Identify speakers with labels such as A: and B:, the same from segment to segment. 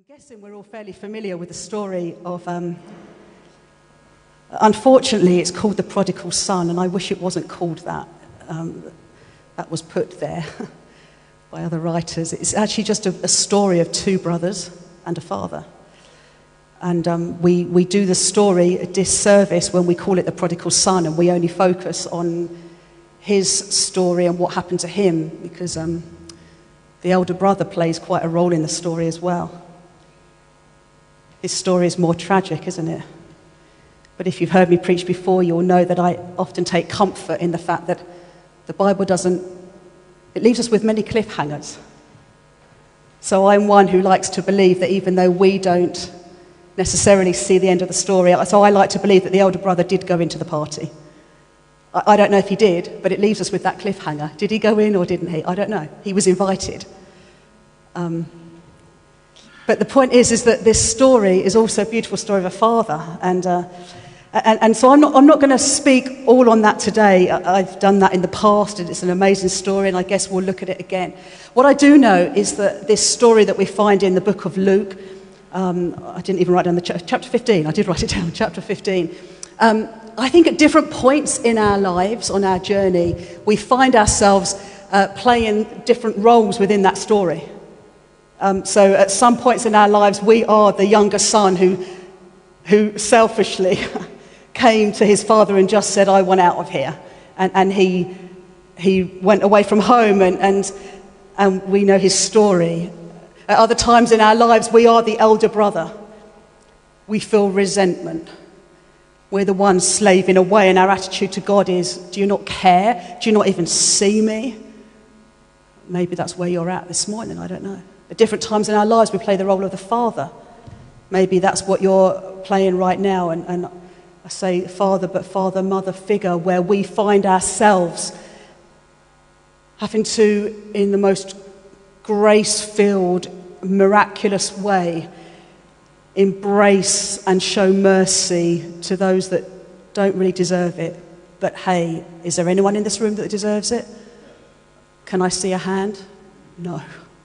A: guessing we're all fairly familiar with the story of, unfortunately, it's called the prodigal son, and I wish it wasn't called that. That was put there by other writers. It's actually just a story of two brothers and a father. And we do the story a disservice when we call it the prodigal son, and we only focus on his story and what happened to him, because the elder brother plays quite a role in the story as well. His story is more tragic, isn't it? But if you've heard me preach before, you'll know that I often take comfort in the fact that the Bible it leaves us with many cliffhangers. So I'm one who likes to believe that even though we don't necessarily see the end of the story, so I like to believe that the elder brother did go into the party. I don't know if he did, but it leaves us with that cliffhanger. Did he go in or didn't he? I don't know. He was invited. But the point is that this story is also a beautiful story of a father. And so I'm not going to speak all on that today. I've done that in the past, and it's an amazing story, and I guess we'll look at it again. What I do know is that this story that we find in the book of Luke, I didn't even write down the chapter 15. I did write it down, chapter 15. I think at different points in our lives, on our journey, we find ourselves playing different roles within that story. So at some points in our lives, we are the younger son who selfishly came to his father and just said, I want out of here. And he went away from home, and we know his story. At other times in our lives, we are the elder brother. We feel resentment. We're the ones slaving away, and our attitude to God is, do you not care? Do you not even see me? Maybe that's where you're at this morning, I don't know. At different times in our lives, we play the role of the father. Maybe that's what you're playing right now. And I say father, but father, mother figure, where we find ourselves having to, in the most grace-filled, miraculous way, embrace and show mercy to those that don't really deserve it. But hey, is there anyone in this room that deserves it? Can I see a hand? No.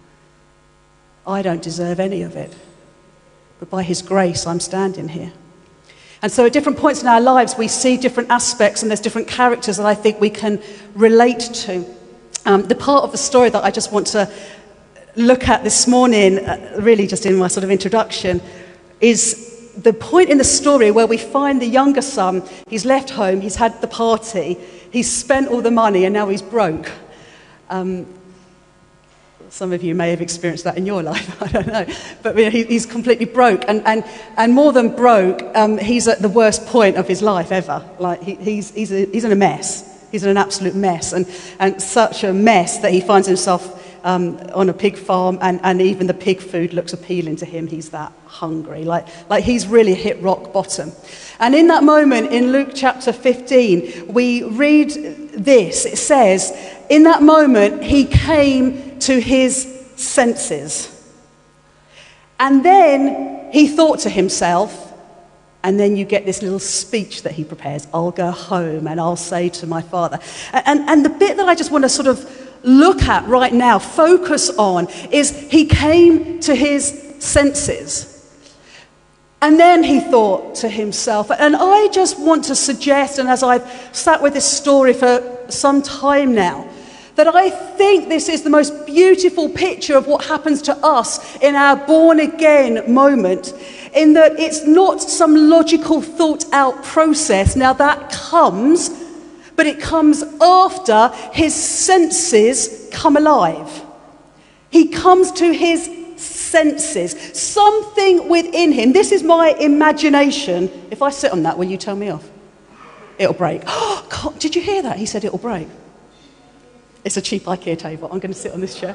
A: I don't deserve any of it. But by his grace, I'm standing here. And so at different points in our lives, we see different aspects, and there's different characters that I think we can relate to. The part of the story that I just want to look at this morning, really just in my sort of introduction, is the point in the story where we find the younger son. He's left home, he's had the party, he's spent all the money, and now he's broke. Some of you may have experienced that in your life, I don't know. But he's completely broke, and more than broke, he's at the worst point of his life ever. Like he's in a mess. He's in an absolute mess, and such a mess that he finds himself on a pig farm, and even the pig food looks appealing to him. He's that hungry, like he's really hit rock bottom. And in that moment, in Luke chapter 15, we read this. It says, in that moment, he came to his senses. And then he thought to himself, and then you get this little speech that he prepares, I'll go home and I'll say to my father. And the bit that I just want to sort of look at right now, focus on, is he came to his senses. And then he thought to himself, and I just want to suggest, and as I've sat with this story for some time now, that I think this is the most beautiful picture of what happens to us in our born-again moment, in that it's not some logical, thought-out process. Now that comes, but it comes after his senses come alive. He comes to his senses. Something within him, this is my imagination. If I sit on that, will you tell me off? It'll break. Oh, God, did you hear that? He said it'll break. It's a cheap IKEA table. I'm going to sit on this chair.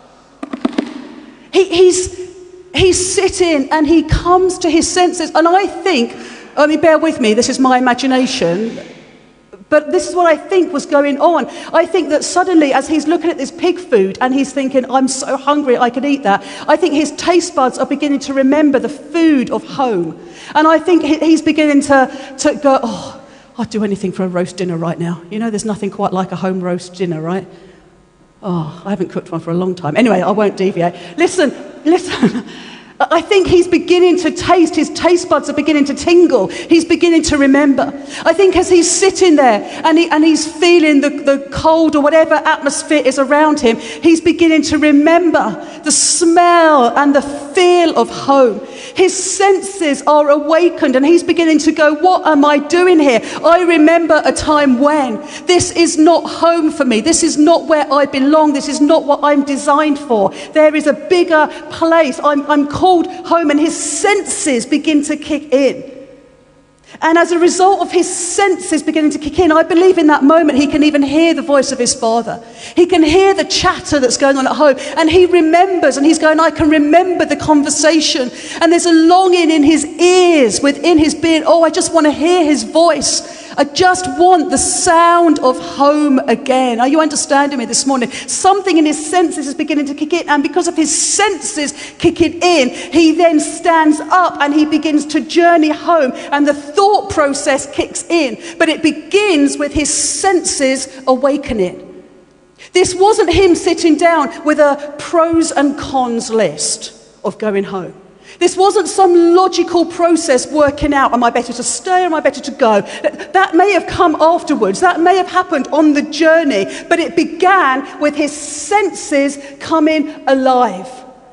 A: He's sitting and he comes to his senses. And I think, bear with me, this is my imagination, but this is what I think was going on. I think that suddenly, as he's looking at this pig food and he's thinking, I'm so hungry I could eat that, I think his taste buds are beginning to remember the food of home. And I think he's beginning to go, oh, I'd do anything for a roast dinner right now. You know, there's nothing quite like a home roast dinner, right? Oh, I haven't cooked one for a long time. Anyway, I won't deviate. Listen. I think he's beginning to taste, his taste buds are beginning to tingle. He's beginning to remember. I think as he's sitting there and he's feeling the cold or whatever atmosphere is around him, he's beginning to remember the smell and the feel of home. His senses are awakened and he's beginning to go, what am I doing here? I remember a time when this is not home for me. This is not where I belong. This is not what I'm designed for. There is a bigger place. I'm called home, and his senses begin to kick in. And as a result of his senses beginning to kick in, I believe in that moment he can even hear the voice of his father. He can hear the chatter that's going on at home. And he remembers, and he's going, I can remember the conversation. And there's a longing in his ears, within his being. Oh, I just want to hear his voice. I just want the sound of home again. Are you understanding me this morning? Something in his senses is beginning to kick in. And because of his senses kicking in, he then stands up and he begins to journey home. And the thought process kicks in. But it begins with his senses awakening. This wasn't him sitting down with a pros and cons list of going home. This wasn't some logical process working out, am I better to stay or am I better to go? That may have come afterwards. That may have happened on the journey. But it began with his senses coming alive.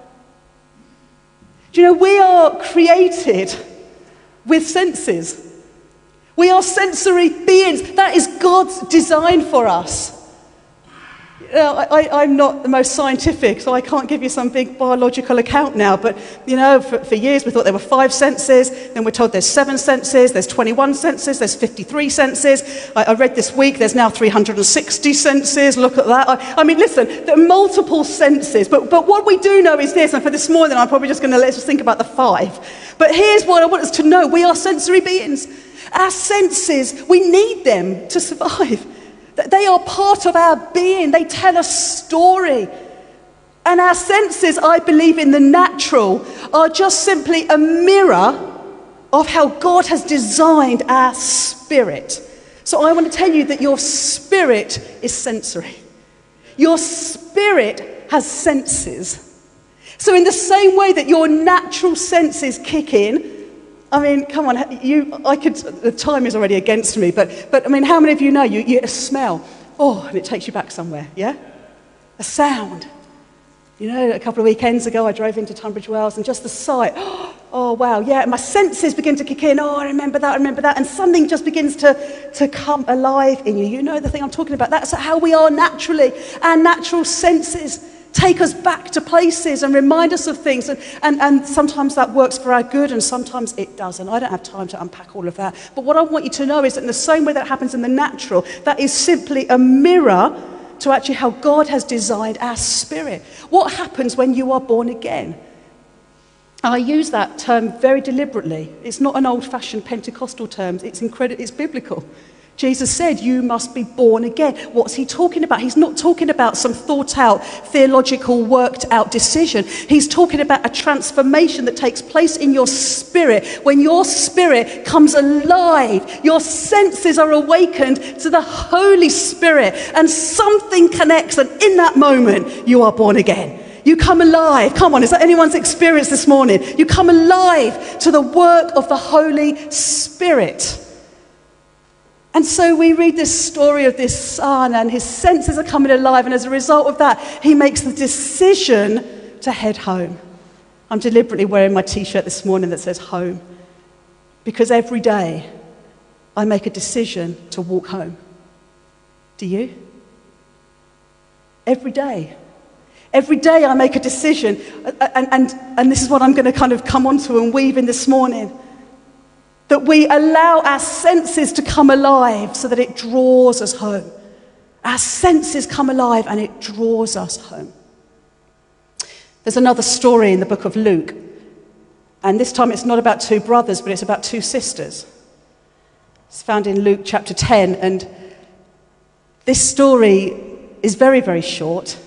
A: Do you know, we are created with senses. We are sensory beings. That is God's design for us. You know, I'm not the most scientific, so I can't give you some big biological account now. But, you know, for years we thought there were 5 senses. Then we're told there's 7 senses, there's 21 senses, there's 53 senses. I read this week there's now 360 senses. Look at that. I mean, listen, there are multiple senses. But what we do know is this, and for this morning I'm probably just going to let's just think about the 5. But here's what I want us to know. We are sensory beings. Our senses, we need them to survive. They are part of our being. They tell a story. And our senses, I believe, in the natural, are just simply a mirror of how God has designed our spirit. So I want to tell you that your spirit is sensory. Your spirit has senses. So in the same way that your natural senses kick in, I mean, come on, the time is already against me, but I mean, how many of you know you get a smell, and it takes you back somewhere, yeah? A sound. You know, a couple of weekends ago, I drove into Tunbridge Wells, and just the sight, oh, wow, yeah, my senses begin to kick in, I remember that, and something just begins to come alive in you. You know the thing I'm talking about. That's how we are naturally. Our natural senses take us back to places and remind us of things. And sometimes that works for our good and sometimes it doesn't. I don't have time to unpack all of that. But what I want you to know is that in the same way that happens in the natural, that is simply a mirror to actually how God has designed our spirit. What happens when you are born again? I use that term very deliberately. It's not an old-fashioned Pentecostal term. It's biblical. Jesus said, you must be born again. What's he talking about? He's not talking about some thought-out, theological, worked-out decision. He's talking about a transformation that takes place in your spirit. When your spirit comes alive, your senses are awakened to the Holy Spirit, and something connects, and in that moment, you are born again. You come alive. Come on, is that anyone's experience this morning? You come alive to the work of the Holy Spirit. And so we read this story of this son, and his senses are coming alive, and as a result of that, he makes the decision to head home. I'm deliberately wearing my t-shirt this morning that says home, because every day I make a decision to walk home. Do you? Every day. Every day I make a decision, and this is what I'm going to kind of come onto and weave in this morning. That we allow our senses to come alive so that it draws us home. Our senses come alive and it draws us home. There's another story in the book of Luke. And this time it's not about 2 brothers, but it's about 2 sisters. It's found in Luke chapter 10. And this story is very, very short.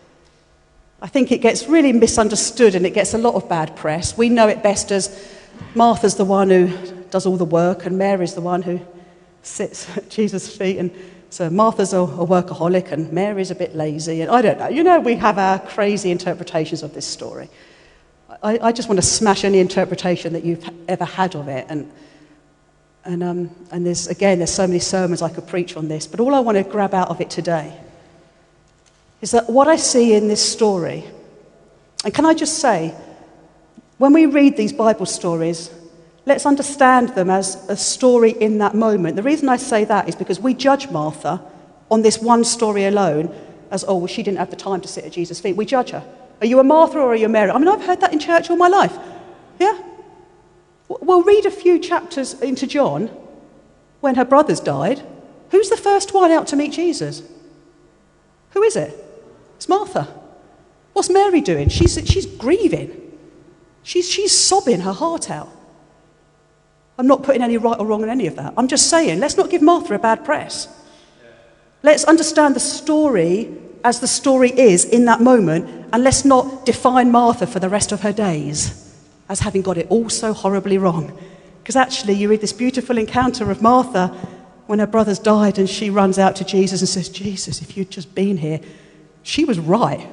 A: I think it gets really misunderstood and it gets a lot of bad press. We know it best as Martha's the one who does all the work, and Mary's the one who sits at Jesus' feet. And so Martha's a workaholic, and Mary's a bit lazy. And I don't know. You know, we have our crazy interpretations of this story. I just want to smash any interpretation that you've ever had of it. And there's so many sermons I could preach on this, but all I want to grab out of it today is that what I see in this story, and can I just say, when we read these Bible stories, let's understand them as a story in that moment. The reason I say that is because we judge Martha on this one story alone as, oh, well, she didn't have the time to sit at Jesus' feet. We judge her. Are you a Martha or are you a Mary? I mean, I've heard that in church all my life. Yeah? We'll read a few chapters into John when her brothers died. Who's the first one out to meet Jesus? Who is it? It's Martha. What's Mary doing? She's grieving. She's sobbing her heart out. I'm not putting any right or wrong in any of that. I'm just saying, let's not give Martha a bad press. Let's understand the story as the story is in that moment, and let's not define Martha for the rest of her days as having got it all so horribly wrong. Because actually, you read this beautiful encounter of Martha when her brothers died, and she runs out to Jesus and says, Jesus, if you'd just been here, she was right.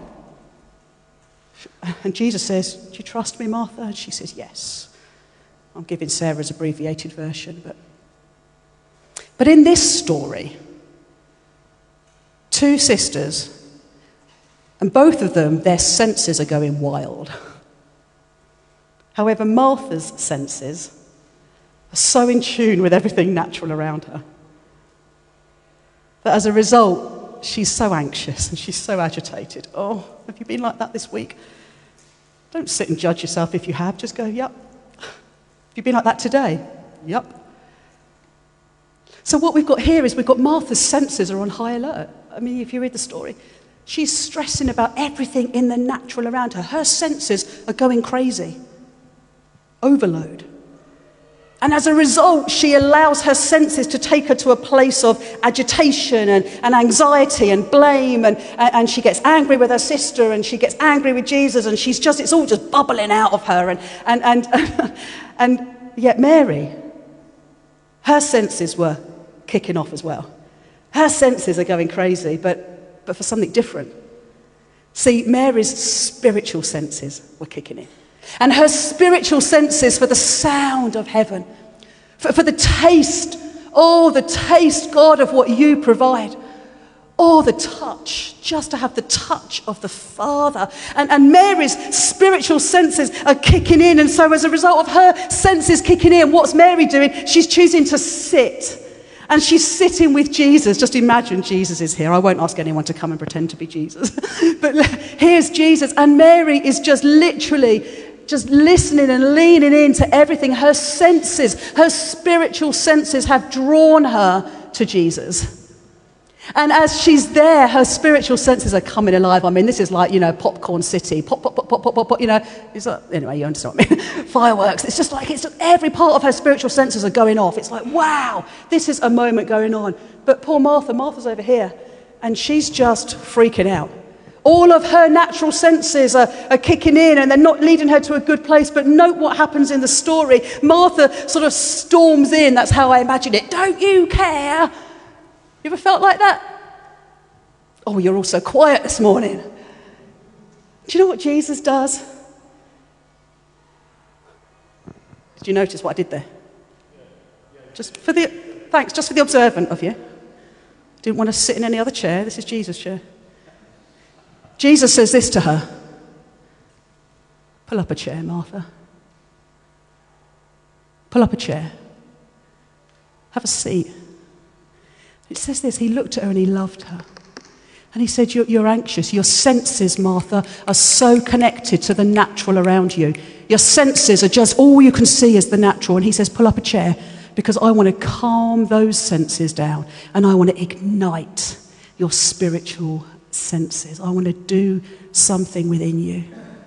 A: And Jesus says, do you trust me, Martha? And she says, yes. I'm giving Sarah's abbreviated version. But in this story, two sisters, and both of them, their senses are going wild. However, Martha's senses are so in tune with everything natural around her that as a result, she's so anxious and she's so agitated. Oh, have you been like that this week? Don't sit and judge yourself if you have. Just go, yep. Have you been like that today? Yep. So what we've got here is we've got Martha's senses are on high alert. I mean, if you read the story, she's stressing about everything in the natural around her. Her senses are going crazy. Overload. And as a result, she allows her senses to take her to a place of agitation and anxiety and blame, and she gets angry with her sister, and she gets angry with Jesus, and it's all just bubbling out of her. And yet Mary, her senses were kicking off as well. Her senses are going crazy, but for something different. See, Mary's spiritual senses were kicking in. And her spiritual senses for the sound of heaven, for the taste, God, of what you provide. Oh, the touch, just to have the touch of the Father. And Mary's spiritual senses are kicking in. And so as a result of her senses kicking in, what's Mary doing? She's choosing to sit. And she's sitting with Jesus. Just imagine Jesus is here. I won't ask anyone to come and pretend to be Jesus. But here's Jesus. And Mary is just literally just listening and leaning into everything. Her senses, her spiritual senses have drawn her to Jesus. And as she's there, her spiritual senses are coming alive. I mean, this is like, Popcorn City. Pop, pop, pop, pop, pop, pop, pop, It's like, anyway, you understand what I mean. Fireworks. It's just every part of her spiritual senses are going off. It's like, wow, this is a moment going on. But poor Martha's over here, and she's just freaking out. All of her natural senses are kicking in, and they're not leading her to a good place. But note what happens in the story. Martha sort of storms in. That's how I imagine it. Don't you care? You ever felt like that? Oh, you're all so quiet this morning. Do you know what Jesus does? Did you notice what I did there? Just for the observant of you. Didn't want to sit in any other chair. This is Jesus' chair. Jesus says this to her. Pull up a chair, Martha. Pull up a chair. Have a seat. It says this, he looked at her and he loved her. And he said, you're anxious. Your senses, Martha, are so connected to the natural around you. Your senses are just, all you can see is the natural. And he says, pull up a chair, because I want to calm those senses down. And I want to ignite your spiritual senses. I want to do something within you.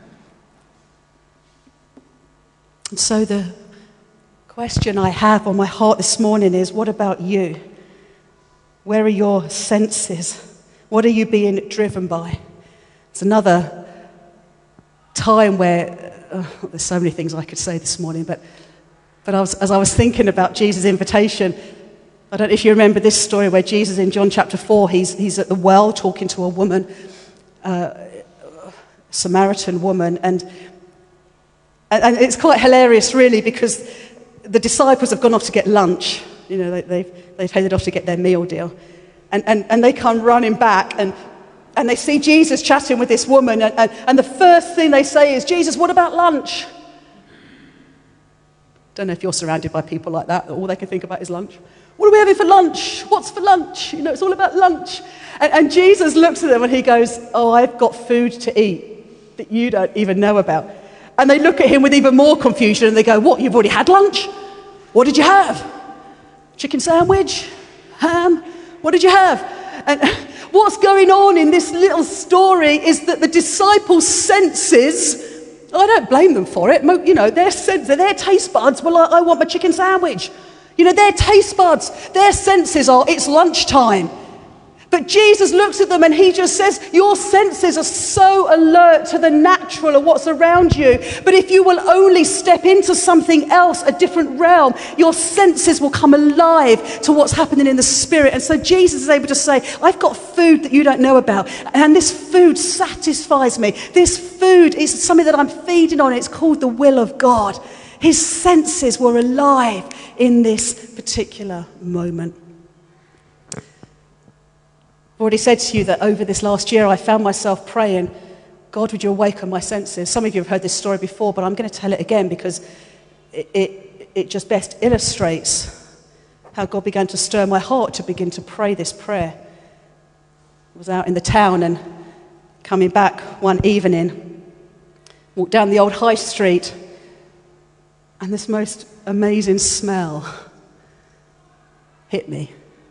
A: And so the question I have on my heart this morning is, what about you? Where are your senses? What are you being driven by? It's another time where, there's so many things I could say this morning, but as I was thinking about Jesus' invitation, I don't know if you remember this story where Jesus in John chapter 4, he's at the well talking to a woman, Samaritan woman, and And it's quite hilarious, really, because the disciples have gone off to get lunch. You know, they've headed off to get their meal deal. And they come running back, and they see Jesus chatting with this woman. And the first thing they say is, Jesus, what about lunch? Don't know if you're surrounded by people like that. All they can think about is lunch. What are we having for lunch? What's for lunch? You know, it's all about lunch. And Jesus looks at them and he goes, oh, I've got food to eat that you don't even know about. And they look at him with even more confusion and they go, what, you've already had lunch? What did you have? Chicken sandwich? Ham? What did you have? And what's going on in this little story is that the disciples' senses, I don't blame them for it. You know, their taste buds were like, I want my chicken sandwich. You know, their taste buds, their senses are, it's lunchtime. But Jesus looks at them and he just says, your senses are so alert to the natural of what's around you. But if you will only step into something else, a different realm, your senses will come alive to what's happening in the spirit. And so Jesus is able to say, I've got food that you don't know about. And this food satisfies me. This food is something that I'm feeding on. It's called the will of God. His senses were alive in this particular moment. I've already said to you that over this last year I found myself praying, God, would you awaken my senses? Some of you have heard this story before, but I'm going to tell it again because it just best illustrates how God began to stir my heart to begin to pray this prayer. I was out in the town and coming back one evening, walked down the old high street, and this most amazing smell hit me.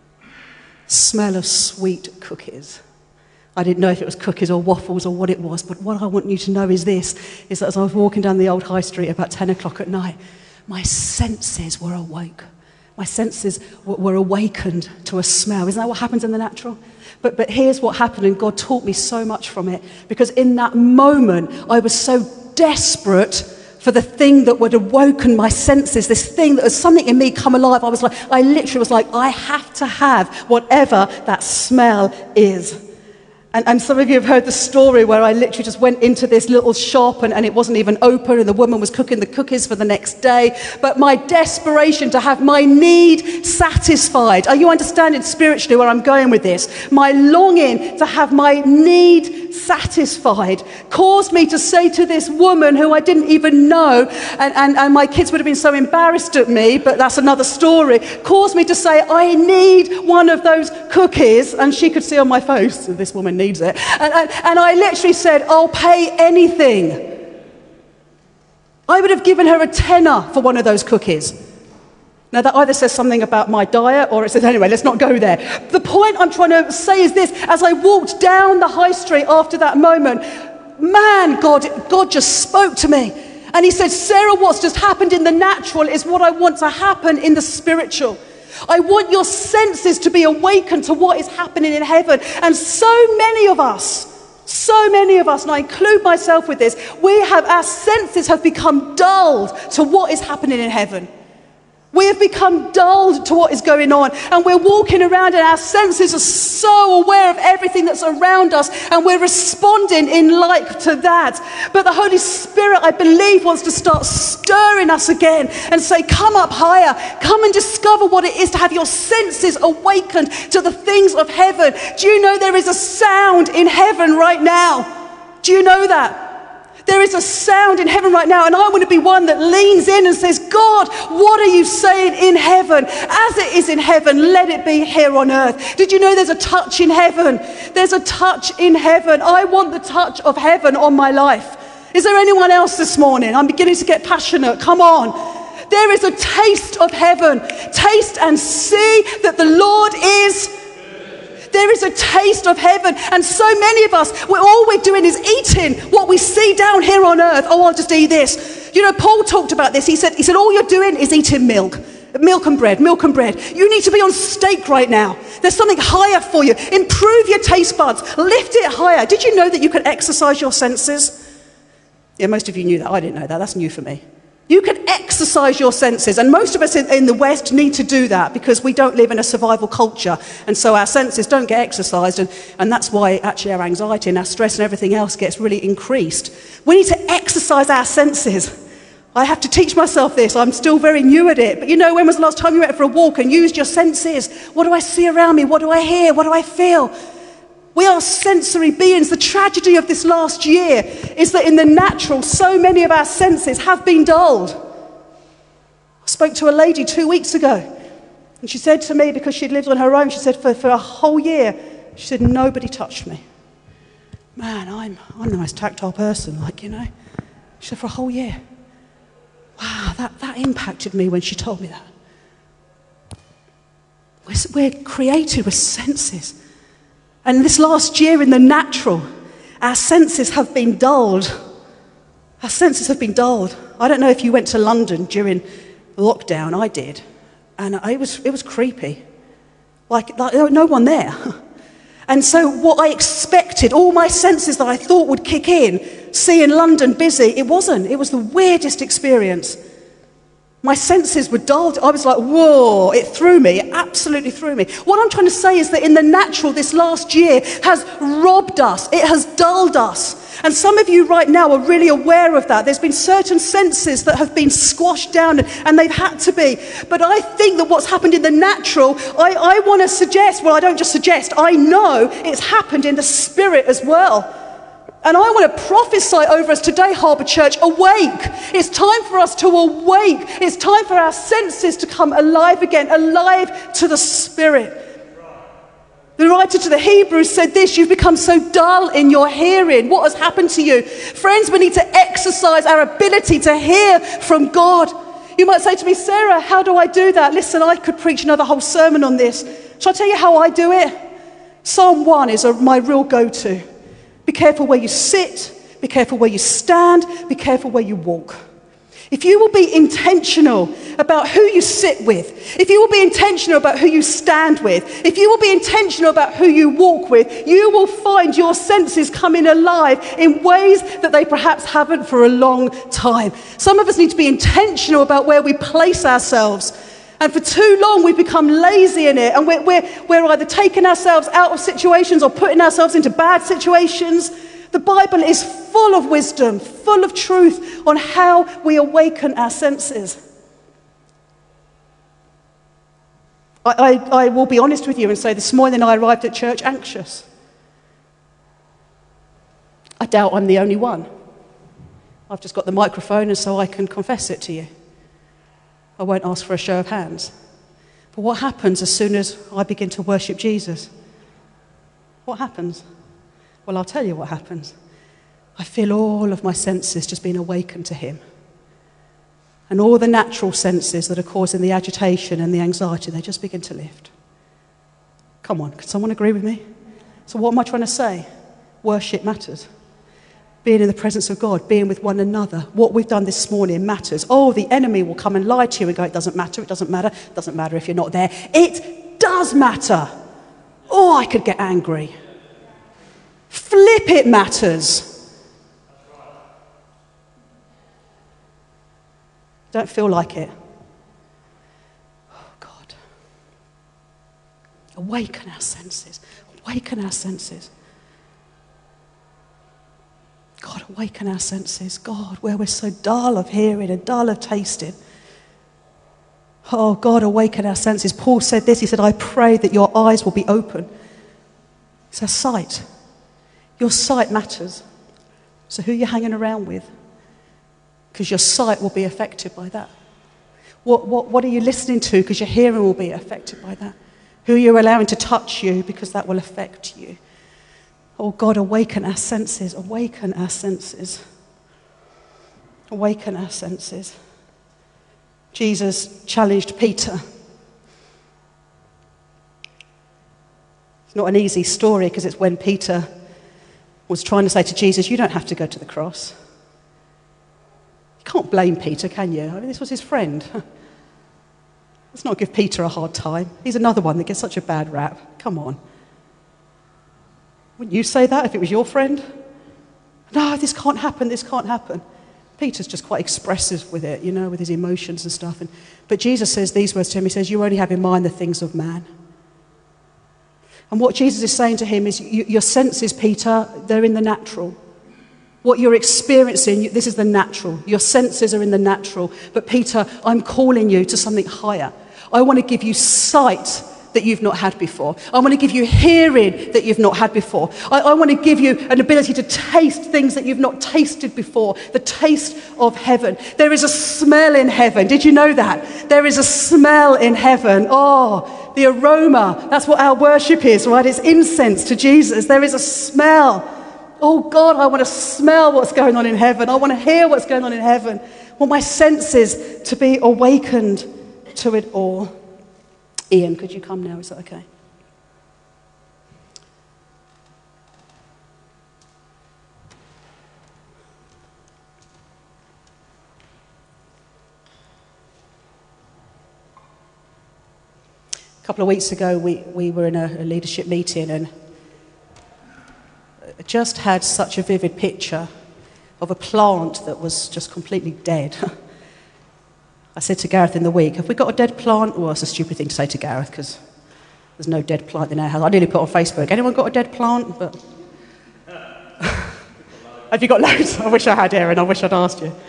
A: Smell of sweet cookies. I didn't know if it was cookies or waffles or what it was, but what I want you to know is this, is that as I was walking down the old high street about 10 o'clock at night, my senses were awoke. My senses were awakened to a smell. Isn't that what happens in the natural? But here's what happened, and God taught me so much from it, because in that moment, I was so desperate for the thing that would awaken my senses, this thing that was something in me come alive. I literally was like, I have to have whatever that smell is. And some of you have heard the story where I literally just went into this little shop and it wasn't even open and the woman was cooking the cookies for the next day. But my desperation to have my need satisfied, are you understanding spiritually where I'm going with this? My longing to have my need satisfied caused me to say to this woman who I didn't even know, and my kids would have been so embarrassed at me, but that's another story, caused me to say, I need one of those cookies. And she could see on my face, this woman needs it. And I literally said, I'll pay anything. I would have given her a tenner for one of those cookies. Now that either says something about my diet or it says, anyway, let's not go there. The point I'm trying to say is this: as I walked down the high street after that moment, man, God just spoke to me. And he said, Sarah, what's just happened in the natural is what I want to happen in the spiritual. I want your senses to be awakened to what is happening in heaven. And so many of us, and I include myself with this, our senses have become dulled to what is happening in heaven. We have become dulled to what is going on, and we're walking around and our senses are so aware of everything that's around us, and we're responding in like to that. But the Holy Spirit, I believe, wants to start stirring us again and say, come up higher, come and discover what it is to have your senses awakened to the things of heaven. Do you know there is a sound in heaven right now? Do you know that? There is a sound in heaven right now, and I want to be one that leans in and says, God, what are you saying in heaven? As it is in heaven, let it be here on earth. Did you know there's a touch in heaven? There's a touch in heaven. I want the touch of heaven on my life. Is there anyone else this morning? I'm beginning to get passionate. Come on. There is a taste of heaven. Taste and see that the Lord is... There is a taste of heaven, and so many of us, all we're doing is eating what we see down here on earth. Oh, I'll just eat this. You know, Paul talked about this. He said, all you're doing is eating milk and bread. You need to be on steak right now. There's something higher for you. Improve your taste buds. Lift it higher. Did you know that you can exercise your senses? Yeah, most of you knew that. I didn't know that. That's new for me. You can exercise your senses, and most of us in the West need to do that because we don't live in a survival culture, and so our senses don't get exercised, and that's why actually our anxiety and our stress and everything else gets really increased. We need to exercise our senses. I have to teach myself this. I'm still very new at it. But you know, when was the last time you went for a walk and used your senses? What do I see around me? What do I hear? What do I feel? We are sensory beings. The tragedy of this last year is that in the natural, so many of our senses have been dulled. I spoke to a lady 2 weeks ago, and she said to me, because she'd lived on her own, she said, for a whole year, she said, nobody touched me. Man, I'm the most tactile person, She said, for a whole year. Wow, that impacted me when she told me that. We're created with senses. And this last year in the natural, our senses have been dulled. Our senses have been dulled. I don't know if you went to London during lockdown. I did. And it was creepy. Like there was no one there. And so what I expected, all my senses that I thought would kick in, seeing London busy, it wasn't. It was the weirdest experience. My senses were dulled. I was like, whoa, it threw me. It absolutely threw me. What I'm trying to say is that in the natural, this last year has robbed us. It has dulled us. And some of you right now are really aware of that. There's been certain senses that have been squashed down, and they've had to be. But I think that what's happened in the natural, I want to suggest, well, I don't just suggest, I know it's happened in the spirit as well. And I want to prophesy over us today, Harbour Church, awake. It's time for us to awake. It's time for our senses to come alive again, alive to the Spirit. The writer to the Hebrews said this, you've become so dull in your hearing. What has happened to you? Friends, we need to exercise our ability to hear from God. You might say to me, Sarah, how do I do that? Listen, I could preach another whole sermon on this. Shall I tell you how I do it? Psalm 1 is my real go-to. Be careful where you sit, be careful where you stand, be careful where you walk. If you will be intentional about who you sit with, if you will be intentional about who you stand with, if you will be intentional about who you walk with, you will find your senses coming alive in ways that they perhaps haven't for a long time. Some of us need to be intentional about where we place ourselves. And for too long, we've become lazy in it. And we're either taking ourselves out of situations or putting ourselves into bad situations. The Bible is full of wisdom, full of truth on how we awaken our senses. I will be honest with you and say this morning I arrived at church anxious. I doubt I'm the only one. I've just got the microphone and so I can confess it to you. I won't ask for a show of hands. But what happens as soon as I begin to worship Jesus? What happens? Well, I'll tell you what happens. I feel all of my senses just being awakened to him. And all the natural senses that are causing the agitation and the anxiety, they just begin to lift. Come on, can someone agree with me? So what am I trying to say? Worship matters. Being in the presence of God, being with one another. What we've done this morning matters. Oh, the enemy will come and lie to you and go, it doesn't matter, it doesn't matter. It doesn't matter if you're not there. It does matter. Oh, I could get angry. Flip, it matters. Don't feel like it. Oh, God. Awaken our senses. Awaken our senses. God, awaken our senses. God, where we're so dull of hearing and dull of tasting. Oh, God, awaken our senses. Paul said this. He said, I pray that your eyes will be open. It's our sight. Your sight matters. So who are you hanging around with? Because your sight will be affected by that. What are you listening to? Because your hearing will be affected by that. Who are you allowing to touch you? Because that will affect you. Oh God, awaken our senses, awaken our senses. Awaken our senses. Jesus challenged Peter. It's not an easy story because it's when Peter was trying to say to Jesus, you don't have to go to the cross. You can't blame Peter, can you? I mean, this was his friend. Let's not give Peter a hard time. He's another one that gets such a bad rap. Come on. Wouldn't you say that if it was your friend? No, this can't happen, this can't happen. Peter's just quite expressive with it, with his emotions and stuff. But Jesus says these words to him. He says, you only have in mind the things of man. And what Jesus is saying to him is, your senses, Peter, they're in the natural. What you're experiencing, this is the natural. Your senses are in the natural. But Peter, I'm calling you to something higher. I want to give you sight that you've not had before. I want to give you hearing that you've not had before. I want to give you an ability to taste things that you've not tasted before, the taste of heaven. There is a smell in heaven. Did you know that? There is a smell in heaven. Oh, the aroma. That's what our worship is, right? It's incense to Jesus. There is a smell. Oh God, I want to smell what's going on in heaven. I want to hear what's going on in heaven. I want my senses to be awakened to it all. Ian, could you come now? Is that okay? A couple of weeks ago, we were in a leadership meeting and just had such a vivid picture of a plant that was just completely dead. I said to Gareth in the week, have we got a dead plant? Well, it's a stupid thing to say to Gareth because there's no dead plant in our house. I nearly put on Facebook, anyone got a dead plant? But have you got loads? I wish I had, Erin. I wish I'd asked you.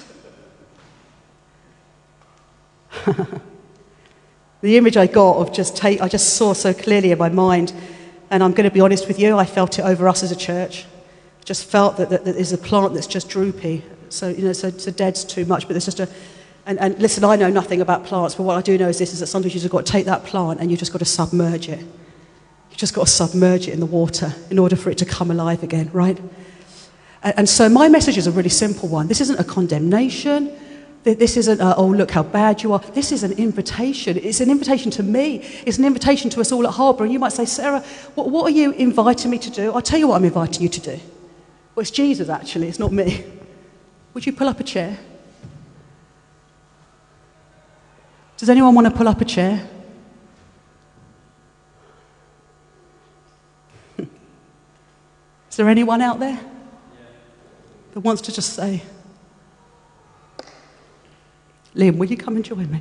A: The image I got of I just saw so clearly in my mind, and I'm going to be honest with you, I felt it over us as a church. I just felt that there's a plant that's just droopy. So dead's too much, but there's just And listen, I know nothing about plants, but what I do know is this, is that sometimes you've just got to take that plant and you've just got to submerge it. You've just got to submerge it in the water in order for it to come alive again, right? And so my message is a really simple one. This isn't a condemnation. This isn't, oh, look how bad you are. This is an invitation. It's an invitation to me. It's an invitation to us all at Harbour. And you might say, Sarah, what are you inviting me to do? I'll tell you what I'm inviting you to do. Well, it's Jesus, actually. It's not me. Would you pull up a chair? Does anyone want to pull up a chair? Is there anyone out there that wants to just say, Liam, will you come and join me?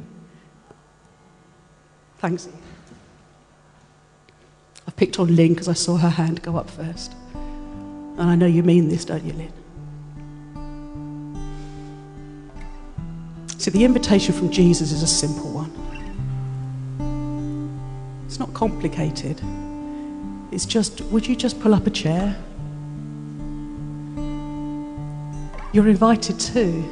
A: Thanks. I've picked on Lynn because I saw her hand go up first. And I know you mean this, don't you, Lynn? So the invitation from Jesus is a simple one. It's not complicated. It's just, would you just pull up a chair? You're invited too.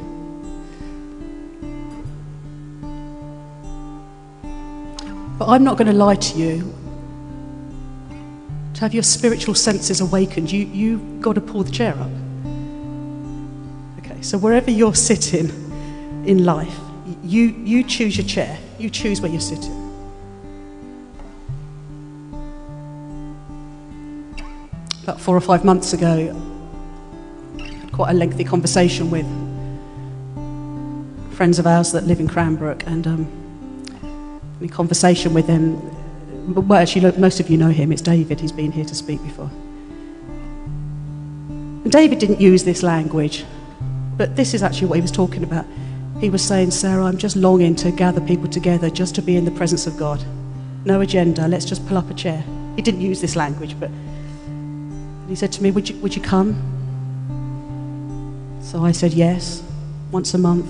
A: But I'm not going to lie to you. To have your spiritual senses awakened, you've got to pull the chair up. Okay, so wherever you're sitting in life, you choose your chair. You choose where you're sitting. About 4 or 5 months ago, I had quite a lengthy conversation with friends of ours that live in Cranbrook, and in conversation with them, well, actually, most of you know him. It's David. He's been here to speak before. And David didn't use this language, but this is actually what he was talking about. He was saying, Sarah, I'm just longing to gather people together just to be in the presence of God. No agenda, let's just pull up a chair. He didn't use this language, but he said to me, would you come? So I said yes, once a month.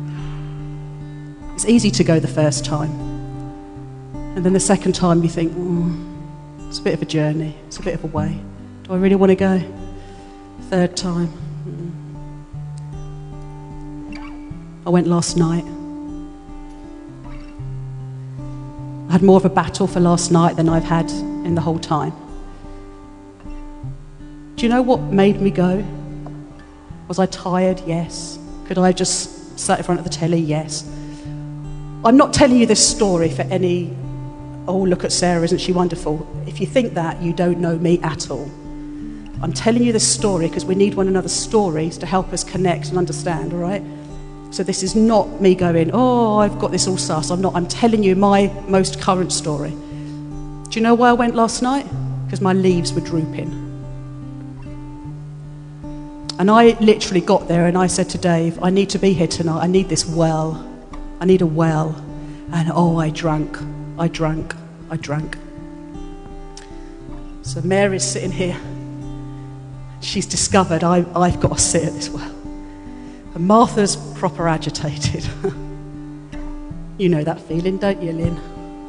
A: It's easy to go the first time. And then the second time you think, it's a bit of a journey, it's a bit of a way. Do I really want to go? Third time. I went last night. I had more of a battle for last night than I've had in the whole time. Do you know what made me go? Was I tired? Yes. Could I have just sat in front of the telly? Yes. I'm not telling you this story for any, oh, look at Sarah, isn't she wonderful? If you think that, you don't know me at all. I'm telling you this story because we need one another's stories to help us connect and understand, all right? So this is not me going, oh, I've got this all sus. I'm telling you my most current story. Do you know why I went last night? Because my leaves were drooping. And I literally got there and I said to Dave, I need to be here tonight. I need this well. I need a well. And oh, I drank. So Mary's sitting here. she's discovered I've got to sit at this well. And Martha's proper agitated. You know that feeling, don't you, Lynn?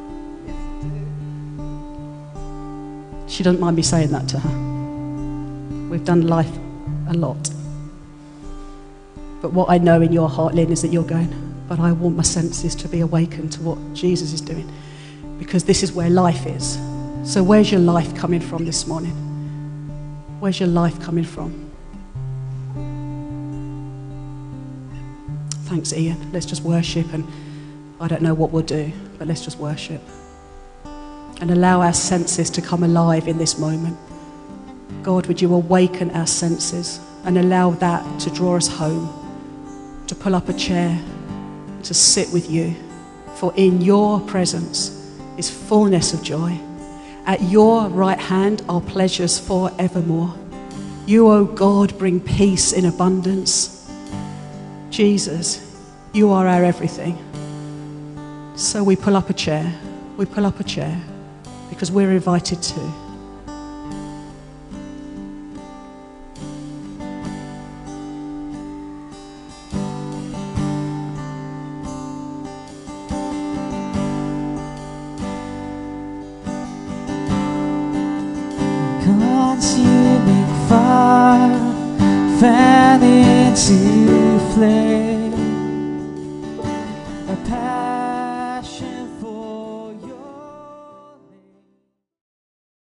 A: She doesn't mind me saying that to her. We've done life a lot. But what I know in your heart, Lynn, is that you're going, but I want my senses to be awakened to what Jesus is doing, because this is where life is. So where's your life coming from this morning? Where's your life coming from? Thanks, Ian. Let's just worship, and I don't know what we'll do, but let's just worship and allow our senses to come alive in this moment. God, would you awaken our senses and allow that to draw us home, to pull up a chair, to sit with you. For in your presence is fullness of joy. At your right hand are pleasures forevermore. You, O God, bring peace in abundance. Jesus, you are our everything. So we pull up a chair. We pull up a chair because we're invited to.
B: Consuming fire, fan into